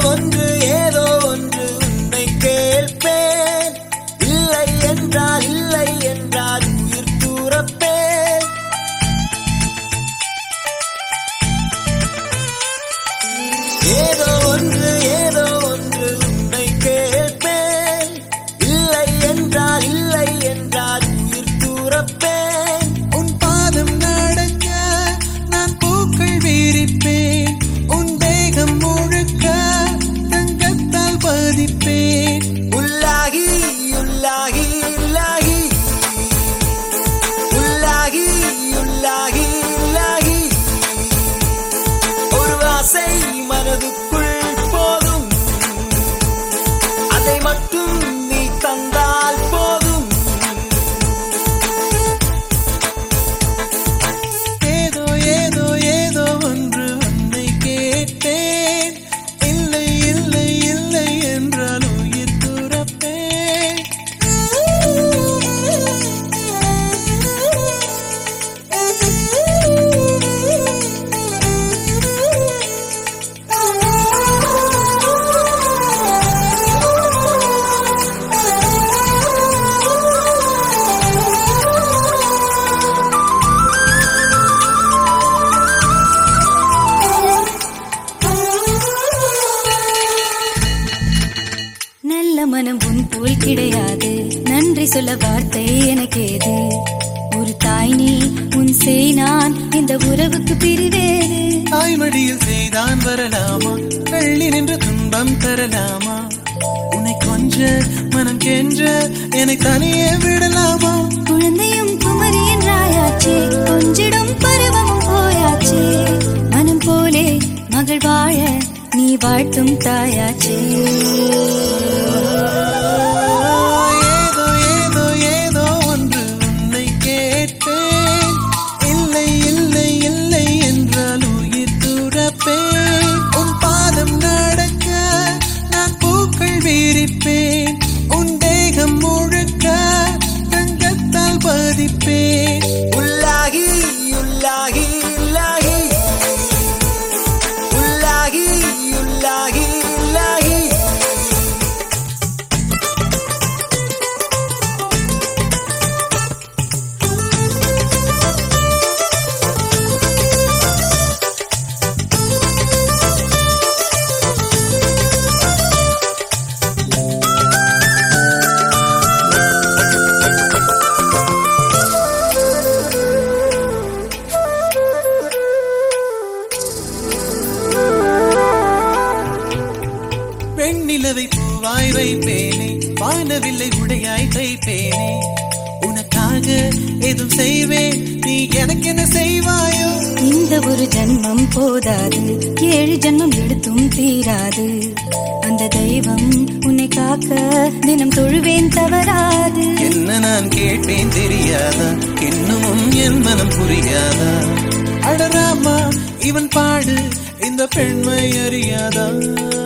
ஏதோ ஒன்று உன்னை கேட்பேன். இல்லை என்றால் உயிர் தூரப்பேன். ஏதோ ஒன்று உன்னை கேட்பேன். இல்லை என்றால் உயிர் தூரப்பேன். உன் பாதம் நடக்க நான் பூக்கள் விரிப்பேன். உன் தேகம் முழுக்க தங்கத்தால் பதிப்பேன். உள்ளாகி உள்ளாகி உள்ளாகி உள்ளாகி உள்ளாகி உள்ளாகி ஒரு ஆசை மனதுக்குள் போதும். அதை மட்டும் நீ தந்தால் போதும். ஏதோ ஏதோ ஏதோ ஒன்று உன்னை கேட்டேன். இல்லை இல்லை இல்லை என்றால் உயிர் துறப்பேன். நல்ல மனம் உன் போல் கிடையாது. நன்றி சொல்ல வார்த்தை எனக்கேது. ஒரு தாய் நீ, உன் செய் நான், இந்த உறவுக்கு பிரிவேறு. தாய்மடியில் செய்தான் வரலாமா? தள்ளி நின்று துன்பம் தரலாமா? உன்னை கொஞ்ச மனம் கென்ற என்னை தனியே விடலாமா? குழந்தையும் குமரி என்றாயாச்சே, கொஞ்சிடும் பருவமும் போயாச்சே. மனம் போலே மகள் வாழ நீ வாழ்த்தும் தாயாச்சே. ஏதோ ஏதோ ஏதோ ஒன்று உன்னை கேட்டேன். இல்லை இல்லை இல்லை என்றால் உயிர் துறப்பேன். உன் பாதம் நடக்க நான் பூக்கள் விரிப்பேன். உன் தேகம் முழுக்க தங்கத்தால் பதிப்பேன். உள்ளாகி உள்ளாகி உள்ளாகி உள்ளாகி உள்ளாகி உள்ளாகி வெண்ணிலவை பூவாய் வைப்பேனே, வானவில்லை உடையாய் தைப்பேனே. உனக்காக எதுவும் செய்வேன், நீ எனக்கு என்ன செய்வாயோ? இந்த ஒரு ஜன்மம் போதாது, 7 ஜன்மம் எடுத்தும் தீராது. அந்த தெய்வம் உன்னை காக்க தினம் தொழுவேன் தவறாது. என்ன நான் கேட்பேன் தெரியாதா? இன்னமும் என் மனம் புரியாதா? அடராமா இவன் பாடு இந்த பெண்மை அறியாதா?